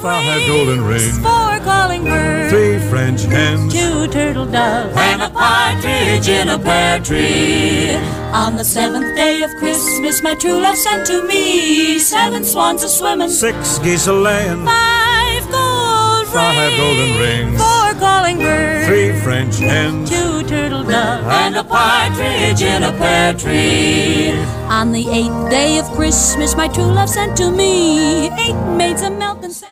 5 golden rings, 4 calling birds, 3 French hens, 2 turtle doves, and a partridge in a pear tree. On the 7th day of Christmas, my true love sent to me 7 swans a-swimming, 6 geese a-laying, 5 golden rings, 4 calling birds, 3 French hens, 2 turtle doves, and a partridge in a pear tree. On the 8th day of Christmas, my true love sent to me 8 maids of milk and